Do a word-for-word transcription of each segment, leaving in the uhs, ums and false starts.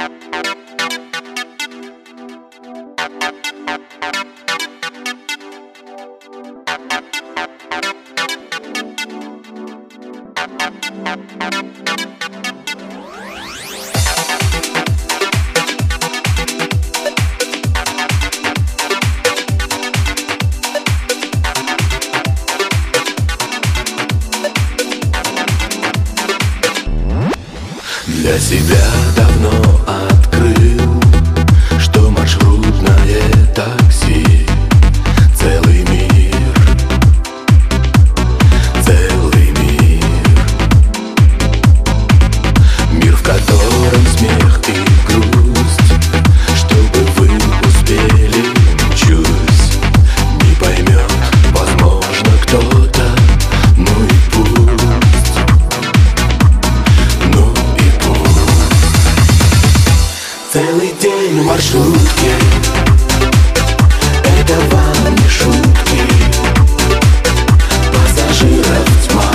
Для себя давно открыл, что маршрутное такси — целый мир, целый мир. Мир, в котором смех и грусть, чтобы вы успели, чусь, не поймет, возможно, кто-то, ну и пусть. Целый день в маршрутке — это вам не шутки. Пассажиров тьма,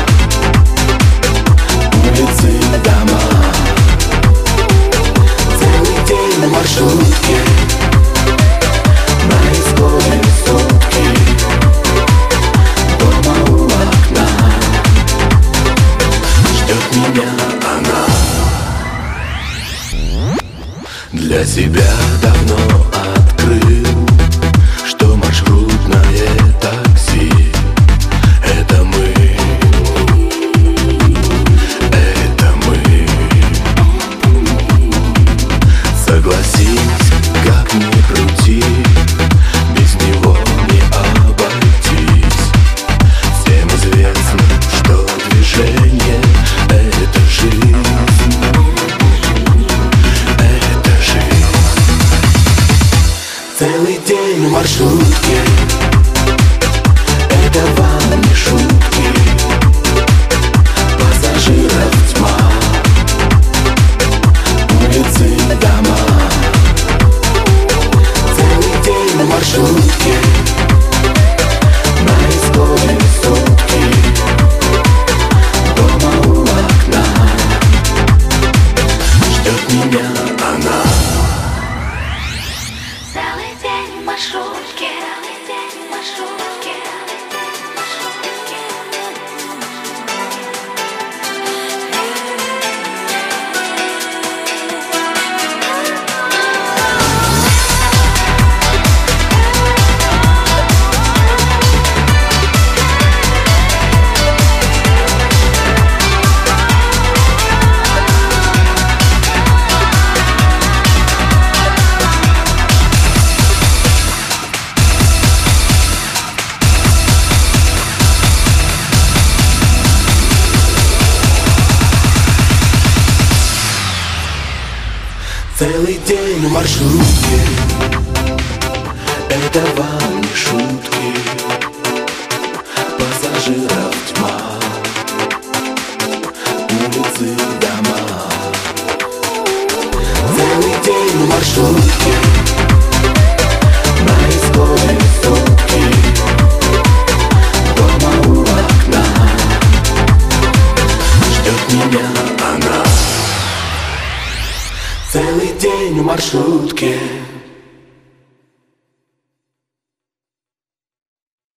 улицы, дома. Целый день в маршрутке, на исходе сутки, дома у окна ждет меня она. Для себя давно открыл, что маршрутное такси — это мы, это мы. Согласись, как ни крути, без него не обойтись. Всем известно, что движение — это жизнь. Целый день в маршрутке — это вам не шутки. Пассажиров тьма, улицы, дома. Целый день в маршрутке, на исходе сутки, дома у окна ждет меня она. Целый день в маршрутке, целый день в маршрутке, маршрутке. Целый день в маршрутке — это вам не шутки. Пассажиров тьма, улицы, дома. Целый день в маршрутке, на исходе сутки, дома у окна ждет меня она. Целый день в маршрутке.